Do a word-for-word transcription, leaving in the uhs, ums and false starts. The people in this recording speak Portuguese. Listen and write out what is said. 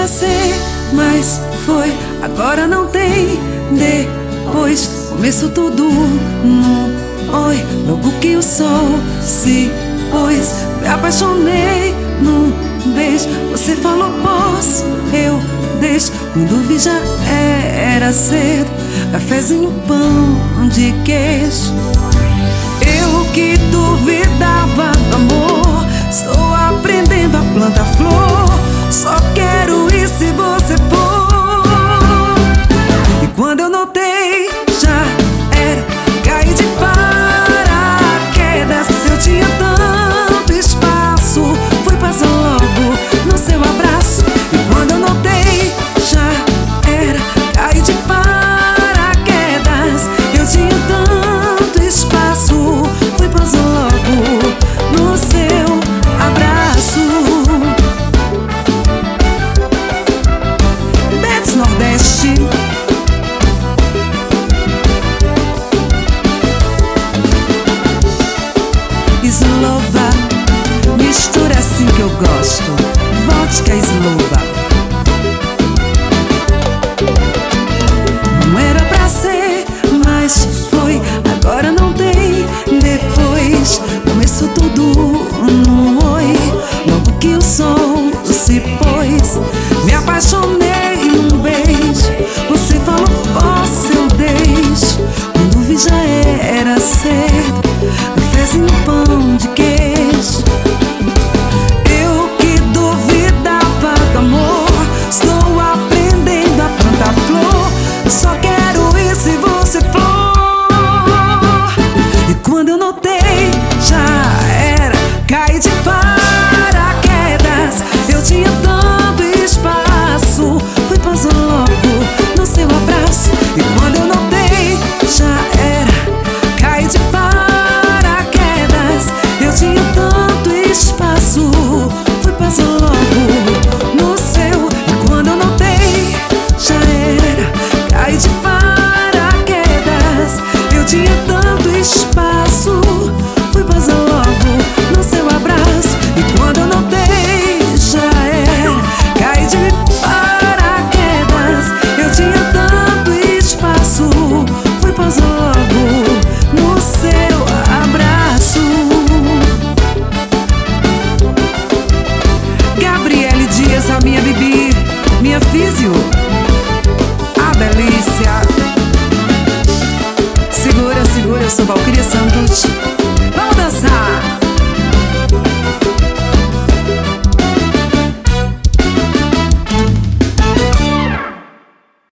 ser, mas foi, agora não tem depois. Começo tudo no oi, logo que o sol se pôs. Me apaixonei num beijo, você falou posso, eu deixo. Quando vi já era cedo, cafezinho, pão de queijo. Eu que duvidava do amor, estou aprendendo a plantar flor. Só quero ir se você for. E quando eu notei, já era, caí de paraquedas. Eu tinha tanto espaço, fui passar logo no seu abraço. E quando eu notei, já era, caí de paraquedas. Eu tinha tanto espaço, fui passar logo no seu abraço. Betis Nordeste. Slova, mistura assim que eu gosto. Vodka Slova. Não era pra ser, mas foi, agora não tem depois. Começou tudo no oi, logo que o sol se pôs. Me apaixonei num beijo, você falou posso, eu deixo. Quando vi já era cedo, cafezinho, pão de queijo.